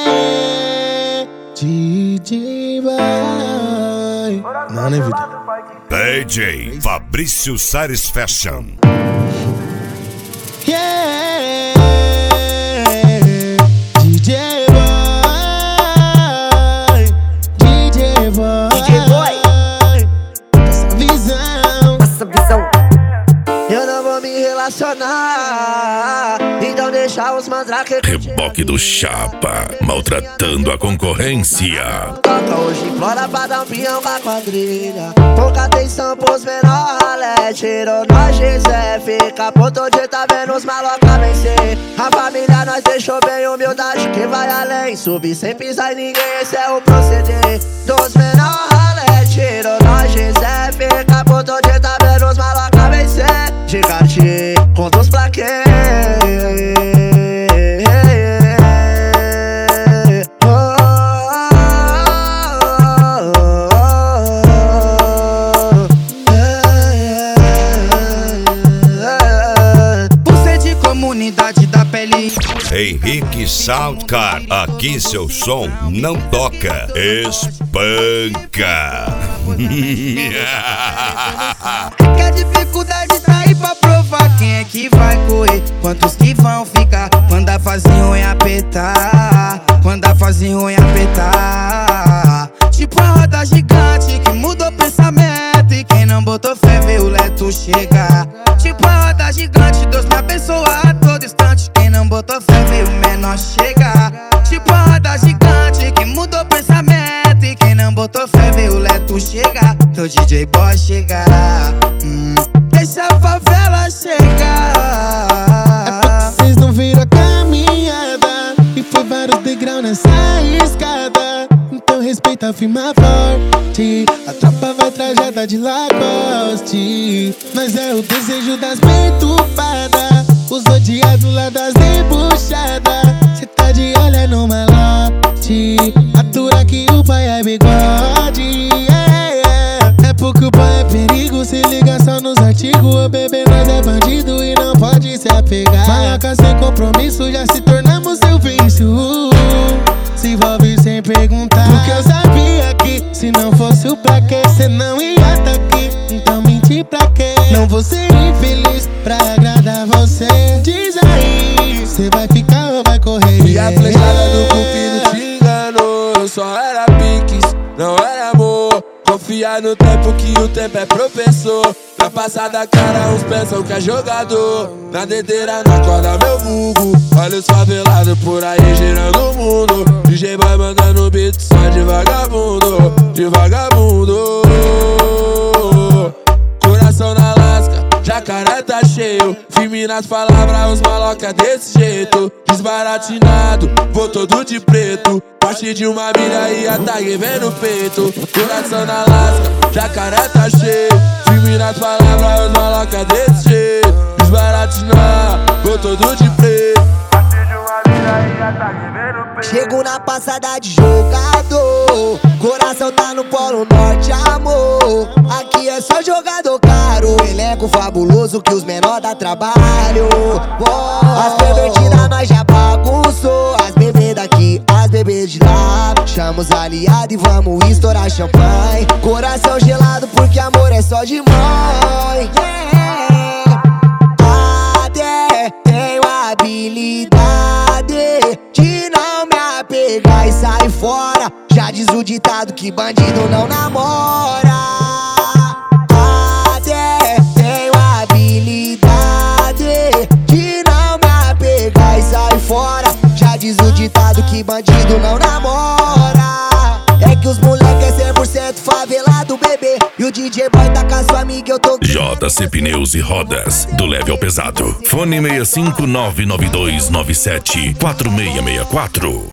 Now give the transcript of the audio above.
DJ vai. Não, né, vida? DJ Fabrício Sares Fashion. Yeah, DJ Boy, DJ Boy, essa visão. eu não vou me relacionar, então deixa os mandrake. Reboque do Chapa, maltratando a concorrência. Toca hoje, implora pra dar um pinhão com a quadrilha. Pouca atenção pros menor ralé. Tirou nós, Gisé, fica ponto de tá vendo os maloca vencer. A família nós deixou bem humildade que vai além. Subir sem pisar em ninguém, esse é o proceder dos menor ralé. Tirou nós, Gisé, fica ponto de tá vendo os maloca vencer. De Cartier, com dos plaquês. Comunidade da pele. Henrique Soundcar, aqui seu som não toca, espanca. Que a dificuldade tá aí pra provar quem é que vai correr, quantos que vão ficar quando a fase ruim apertar, quando a fase ruim apertar. Tipo a roda gigante que mudou o pensamento, e quem não botou fé vê o leto chegar. Tipo a roda gigante, Deus me abençoa a todo instante, quem não botou fé vê o menor chegar. Tipo a roda gigante que mudou o pensamento, e quem não botou fé vê o leto chegar. Teu DJ Boy chegar, deixa a favela chegar. É porque vocês não viram a caminhada, e foi vários degraus nessa escada. Então respeita a firma forte, a tropa vai trajada de Lacoste. Nós é o desejo das perturbadas, os odiados lá das debuchadas. Cê tá de olho no malote, atura que o pai é bigode. É porque o pai é perigo, se liga só nos artigos. Ô bebê, nós é bandido e não pode se apegar. Maloca sem compromisso, já se tornamos seu vício. Se envolve sem perguntar, porque eu sabia que se não fosse o pra quê, cê não ia tá aqui. Então mentir pra quê? Não vou ser infeliz pra agradar você. Diz aí, cê vai ficar ou vai correr? E a flechada do cupido te enganou. Eu só era piques, não era amor. Confia no tempo que o tempo é professor. Na passada cara uns pensam que é jogador. Na dedeira na corda meu vulgo. Olha os favelados por aí girando o mundo. DJ vai mandando beat só de vagabundo. De vagabundo. Coração na lasca, jacaré tá cheio. Firme nas palavras, os maloca desse jeito. Desbaratinado, vou todo de preto. Parte de uma milha e a tag vem no peito. Coração na lasca, jacaré tá cheio. Firme nas palavras, os maloca desse jeito. Desbaratinado, vou todo de preto. Parte de uma milha e a tag vem no peito. Chego na passada de jogador, coração tá no Polo Norte, amor. Aqui é só jogador caro, elenco fabuloso que os menor dá trabalho. As pervertidas nós já bagunçou, as bebês daqui, as bebês de lá. Chama os aliados e vamos estourar champanhe. Coração gelado porque amor é só de mãe. Até tenho habilidade de não me apegar e sair fora. Já diz o ditado que bandido não namora. Até tenho habilidade de não me apegar e sair fora. Já diz o ditado que bandido não namora. É que os moleque é 100% favelado, bebê. E o DJ Boy tá com a sua amiga, eu tô... JC Pneus e Rodas, do leve ao pesado. Fone 65992974664.